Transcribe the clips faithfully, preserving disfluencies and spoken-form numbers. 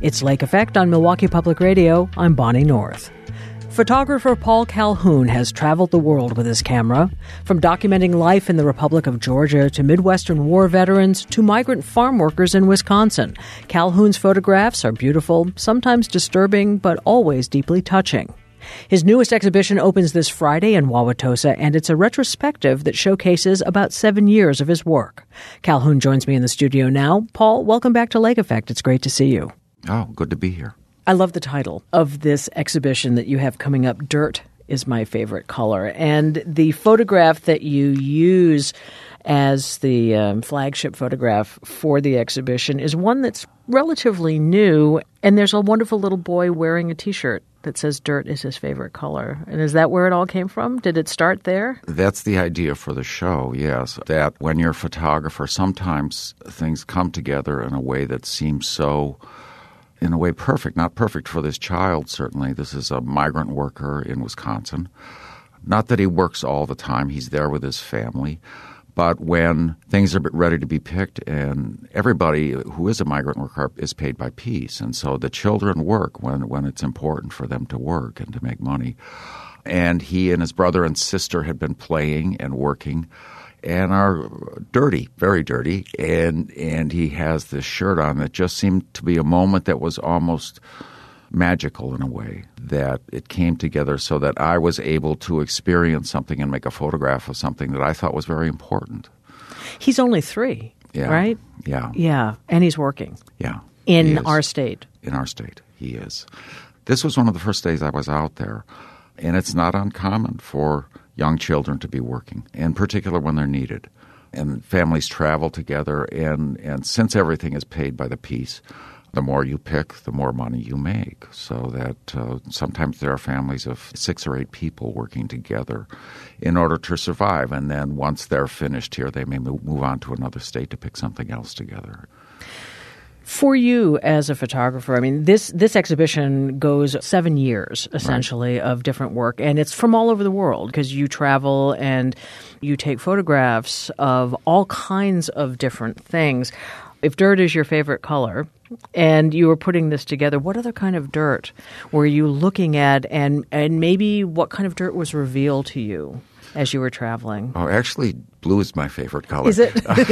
It's Lake Effect on Milwaukee Public Radio. I'm Bonnie North. Photographer Paul Calhoun has traveled the world with his camera, from documenting life in the Republic of Georgia to Midwestern war veterans to migrant farm workers in Wisconsin. Calhoun's photographs are beautiful, sometimes disturbing, but always deeply touching. His newest exhibition opens this Friday in Wauwatosa, and it's a retrospective that showcases about seven years of his work. Calhoun joins me in the studio now. Paul, welcome back to Lake Effect. It's great to see you. Oh, good to be here. I love the title of this exhibition that you have coming up. Dirt is my favorite color. And the photograph that you use as the um, flagship photograph for the exhibition is one that's relatively new. And there's a wonderful little boy wearing a T-shirt that says dirt is his favorite color. And is that where it all came from? Did it start there? That's the idea for the show, yes. That when you're a photographer, sometimes things come together in a way that seems so, in a way, perfect. Not perfect for this child, certainly. This is a migrant worker in Wisconsin. Not that he works all the time. He's there with his family. But when things are ready to be picked, and everybody who is a migrant worker is paid by piece, and so the children work when, when it's important for them to work and to make money. And he and his brother and sister had been playing and working and are dirty, very dirty, and and he has this shirt on that just seemed to be a moment that was almost magical in a way, that it came together so that I was able to experience something and make a photograph of something that I thought was very important. He's only three, yeah. right? Yeah. Yeah, and he's working. Yeah. In our state. In our state, he is. This was one of the first days I was out there, and it's not uncommon for young children to be working, in particular when they're needed. And families travel together, and, and since everything is paid by the piece, the more you pick, the more money you make. So that uh, sometimes there are families of six or eight people working together in order to survive. And then once they're finished here, they may move on to another state to pick something else together. For you as a photographer, I mean, this this exhibition goes seven years, essentially, right, of different work. And it's from all over the world because you travel and you take photographs of all kinds of different things. If dirt is your favorite color and you were putting this together, what other kind of dirt were you looking at, and, and maybe what kind of dirt was revealed to you as you were traveling? Oh, actually, blue is my favorite color. Is it?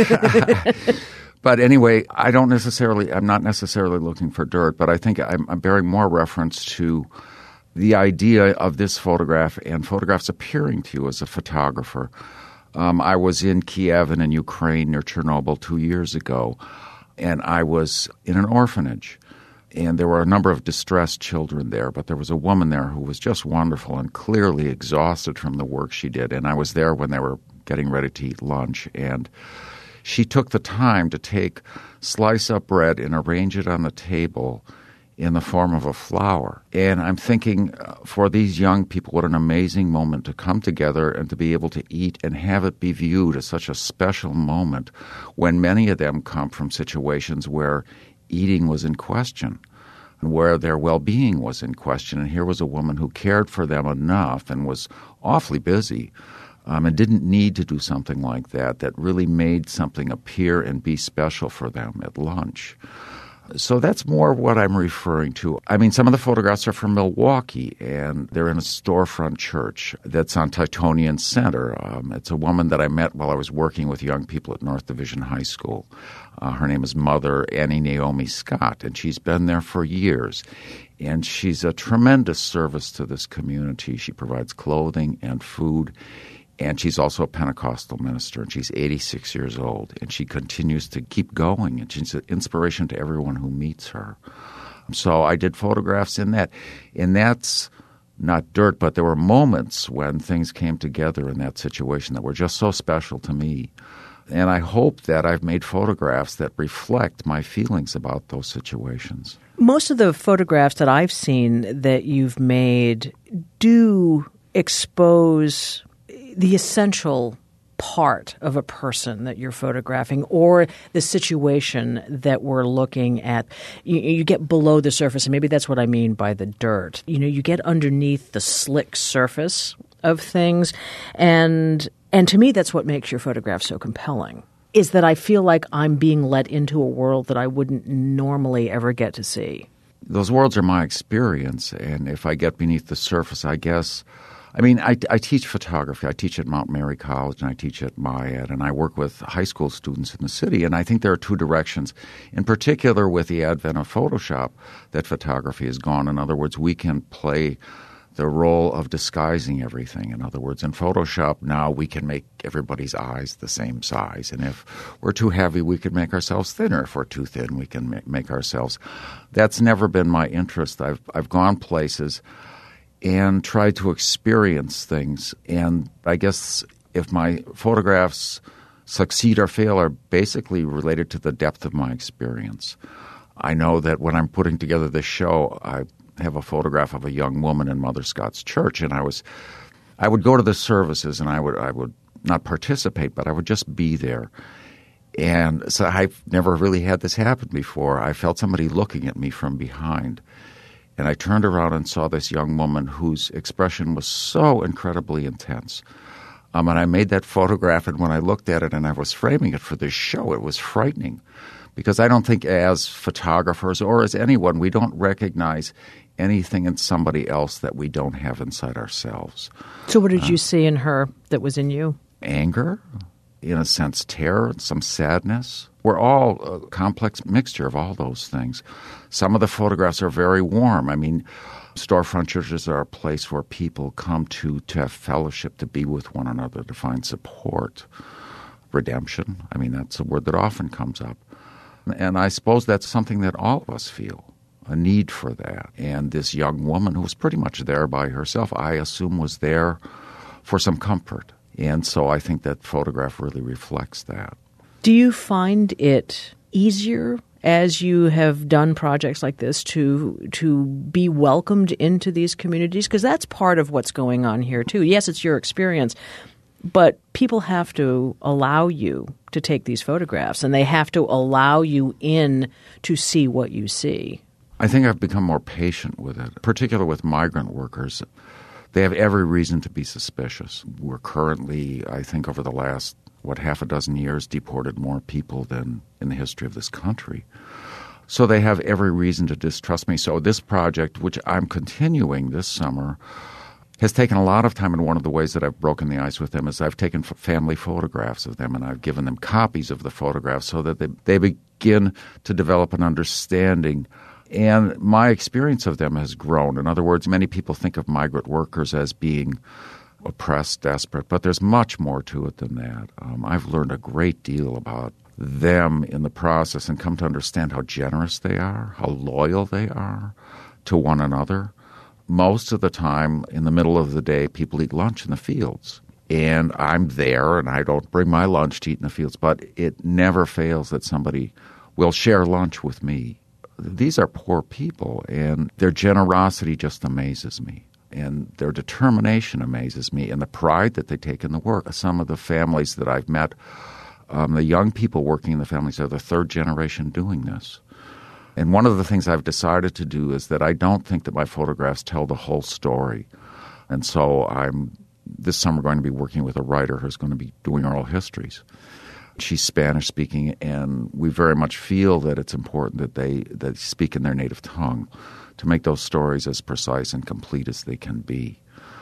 But anyway, I don't necessarily, I'm not necessarily looking for dirt, but I think I'm, I'm bearing more reference to the idea of this photograph and photographs appearing to you as a photographer. Um, I was in Kiev and in Ukraine near Chernobyl two years ago, and I was in an orphanage. And there were a number of distressed children there, but there was a woman there who was just wonderful and clearly exhausted from the work she did. And I was there when they were getting ready to eat lunch, and she took the time to take slice up bread and arrange it on the table in the form of a flower. And I'm thinking, uh, for these young people, what an amazing moment to come together and to be able to eat and have it be viewed as such a special moment when many of them come from situations where eating was in question and where their well-being was in question. And here was a woman who cared for them enough and was awfully busy um, and didn't need to do something like that, that really made something appear and be special for them at lunch. So that's more what I'm referring to. I mean, some of the photographs are from Milwaukee, and they're in a storefront church that's on Titonian Center. Um, it's a woman that I met while I was working with young people at North Division High School. Uh, her name is Mother Annie Naomi Scott, and she's been there for years. And she's a tremendous service to this community. She provides clothing and food. And she's also a Pentecostal minister, and she's eighty-six years old, and she continues to keep going, and she's an inspiration to everyone who meets her. So I did photographs in that, and that's not dirt, but there were moments when things came together in that situation that were just so special to me. And I hope that I've made photographs that reflect my feelings about those situations. Most of the photographs that I've seen that you've made do expose the essential part of a person that you're photographing or the situation that we're looking at. You, you get below the surface, and maybe that's what I mean by the dirt. You know, you get underneath the slick surface of things, and and to me that's what makes your photograph so compelling, is that I feel like I'm being let into a world that I wouldn't normally ever get to see. those worlds are my experience, and if I get beneath the surface, I guess, I mean, I, I teach photography. I teach at Mount Mary College, and I teach at MyEd, and I work with high school students in the city, and I think there are two directions, in particular with the advent of Photoshop, that photography has gone. In other words, we can play the role of disguising everything. In other words, in Photoshop now we can make everybody's eyes the same size. And if we're too heavy, we can make ourselves thinner. If we're too thin, we can make, make ourselves. That's never been my interest. I've I've gone places and tried to experience things. And I guess if my photographs succeed or fail are basically related to the depth of my experience. I know that when I'm putting together this show, I have a photograph of a young woman in Mother Scott's church, and I was, I would go to the services, and I would, I would not participate, but I would just be there. And so I've never really had this happen before. I felt somebody looking at me from behind, and I turned around and saw this young woman whose expression was so incredibly intense. Um, and I made that photograph, and when I looked at it and I was framing it for this show, it was frightening. Because I don't think as photographers or as anyone, we don't recognize anything in somebody else that we don't have inside ourselves. So what did uh, you see in her that was in you? Anger, in a sense terror, some sadness. We're all a complex mixture of all those things. Some of the photographs are very warm. I mean, storefront churches are a place where people come to to have fellowship, to be with one another, to find support. Redemption, I mean, that's a word that often comes up. And I suppose that's something that all of us feel, a need for that. And this young woman who was pretty much there by herself, I assume was there for some comfort. And so I think that photograph really reflects that. Do you find it easier as you have done projects like this to to be welcomed into these communities? Because that's part of what's going on here, too. Yes, it's your experience, but people have to allow you to take these photographs, and they have to allow you in to see what you see. I think I've become more patient with it, particularly with migrant workers. They have every reason to be suspicious. We're currently, I think, over the last, what, half a dozen years, deported more people than in the history of this country. So they have every reason to distrust me. So this project, which I'm continuing this summer, has taken a lot of time, and one of the ways that I've broken the ice with them is I've taken f- family photographs of them, and I've given them copies of the photographs so that they, they begin to develop an understanding. And my experience of them has grown. In other words, many people think of migrant workers as being oppressed, desperate, but there's much more to it than that. Um, I've learned a great deal about them in the process and come to understand how generous they are, how loyal they are to one another. Most of the time, in the middle of the day, people eat lunch in the fields. And I'm there, and I don't bring my lunch to eat in the fields, but it never fails that somebody will share lunch with me. These are poor people, and their generosity just amazes me. And their determination amazes me, and the pride that they take in the work. Some of the families that I've met, um, the young people working in the families are the third generation doing this. And one of the things I've decided to do is that I don't think that my photographs tell the whole story. And so I'm this summer going to be working with a writer who's going to be doing oral histories. She's Spanish-speaking, and we very much feel that it's important that they that they speak in their native tongue to make those stories as precise and complete as they can be.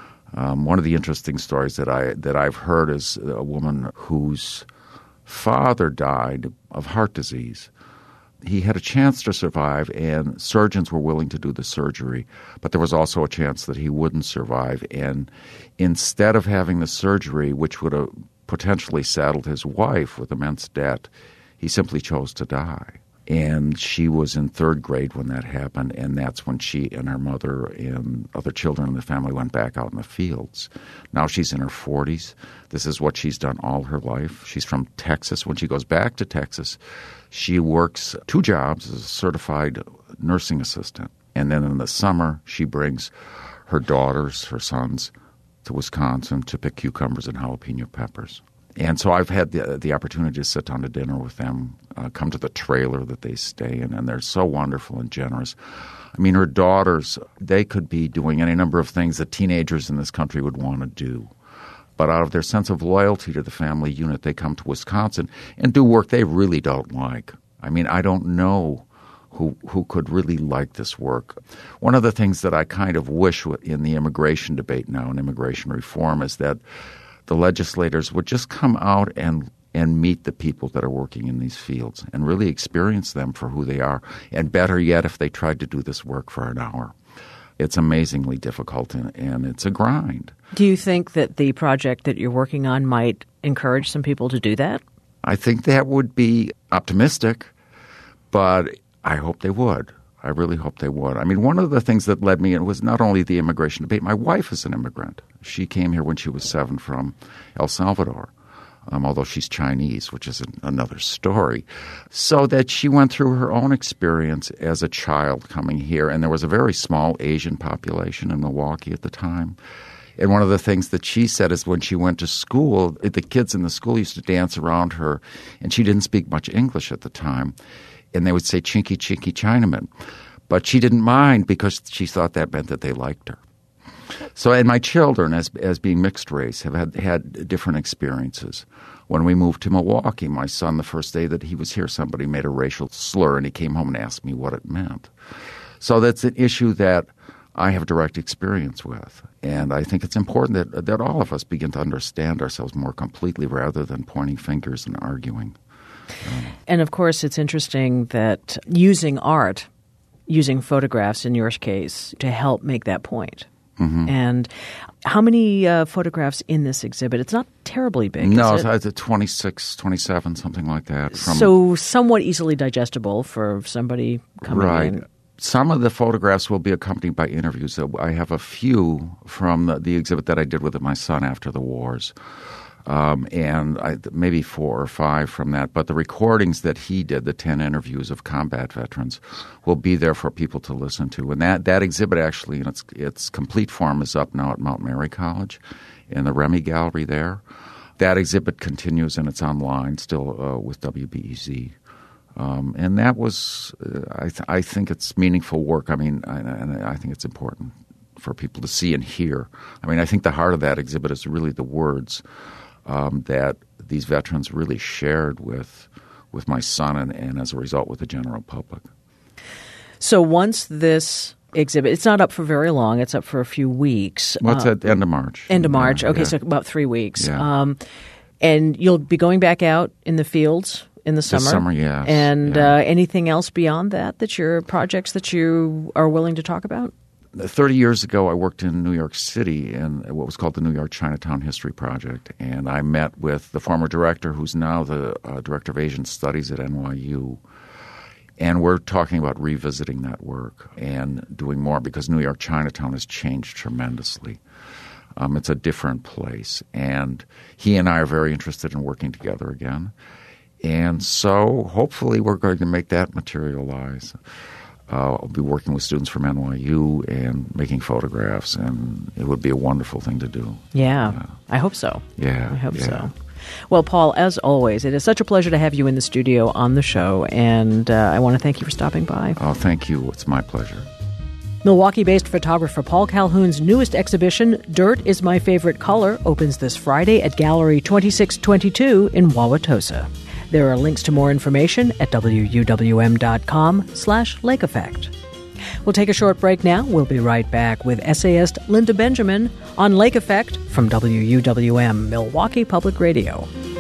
Um, one of the interesting stories that I that I've heard is a woman whose father died of heart disease. He had a chance to survive, and surgeons were willing to do the surgery, but there was also a chance that he wouldn't survive. And instead of having the surgery, which would have potentially saddled his wife with immense debt, he simply chose to die. And she was in third grade when that happened, and that's when she and her mother and other children in the family went back out in the fields. Now she's in her forties. This is what she's done all her life. She's from Texas. When she goes back to Texas, she works two jobs as a certified nursing assistant. And then in the summer, she brings her daughters, her sons, to Wisconsin to pick cucumbers and jalapeno peppers. And so I've had the, the opportunity to sit down to dinner with them, uh, come to the trailer that they stay in, and they're so wonderful and generous. I mean, her daughters, they could be doing any number of things that teenagers in this country would want to do. But out of their sense of loyalty to the family unit, they come to Wisconsin and do work they really don't like. I mean, I don't know who who could really like this work. One of the things that I kind of wish in the immigration debate now and immigration reform is that the legislators would just come out and and meet the people that are working in these fields and really experience them for who they are. And better yet, if they tried to do this work for an hour. It's amazingly difficult, and, and it's a grind. Do you think that the project that you're working on might encourage some people to do that? I think that would be optimistic, but I hope they would. I really hope they would. I mean, one of the things that led me in was not only the immigration debate. My wife is an immigrant. She came here when she was seven from El Salvador. Um, although she's Chinese, which is an, another story, so that she went through her own experience as a child coming here. And there was a very small Asian population in Milwaukee at the time. And one of the things that she said is when she went to school, the kids in the school used to dance around her, and she didn't speak much English at the time. And they would say, "Chinky, chinky Chinaman." But she didn't mind because she thought that meant that they liked her. So, and my children, as as being mixed race, have had, had different experiences. When we moved to Milwaukee, my son, the first day that he was here, somebody made a racial slur, and he came home and asked me what it meant. So that's an issue that I have direct experience with. And I think it's important that that all of us begin to understand ourselves more completely rather than pointing fingers and arguing. Um, and, of course, it's interesting that using art, using photographs in your case, to help make that point. Mm-hmm. And how many uh, photographs in this exhibit? It's not terribly big, No, is it? it's twenty-six, twenty-seven, something like that. From, so somewhat easily digestible for somebody coming right. in. Some of the photographs will be accompanied by interviews. I have a few from the, the exhibit that I did with my son after the wars. Um, and I, maybe four or five from that. But the recordings that he did, the ten interviews of combat veterans, will be there for people to listen to. And that, that exhibit actually, in its, its complete form, is up now at Mount Mary College in the Remy Gallery there. That exhibit continues, and it's online still uh, with W B E Z. Um, and that was, uh, I, th- I think it's meaningful work. I mean, I, and I think it's important for people to see and hear. I mean, I think the heart of that exhibit is really the words Um, that these veterans really shared with with my son and, and as a result with the general public. So once this exhibit, it's not up for very long, it's up for a few weeks. Well, it's uh, at the end of March. End of March, yeah, okay, yeah. so about three weeks. Yeah. Um, and you'll be going back out in the fields in the summer? This summer, yes. And yeah. uh, anything else beyond that, that your projects that you are willing to talk about? Thirty years ago, I worked in New York City in what was called the New York Chinatown History Project, and I met with the former director, who's now the uh, director of Asian Studies at N Y U, and we're talking about revisiting that work and doing more because New York Chinatown has changed tremendously. Um, it's a different place, and he and I are very interested in working together again, and so hopefully we're going to make that materialize. Uh, I'll be working with students from N Y U and making photographs, and it would be a wonderful thing to do. Yeah, yeah. I hope so. Yeah, I hope yeah. so. Well, Paul, as always, it is such a pleasure to have you in the studio on the show, and uh, I want to thank you for stopping by. Oh, thank you. It's my pleasure. Milwaukee-based photographer Paul Calhoun's newest exhibition, Dirt is My Favorite Color, opens this Friday at Gallery twenty-six twenty-two in Wauwatosa. There are links to more information at W U W M dot com slash Lake Effect. We'll take a short break now. We'll be right back with essayist Linda Benjamin on Lake Effect from W U W M, Milwaukee Public Radio.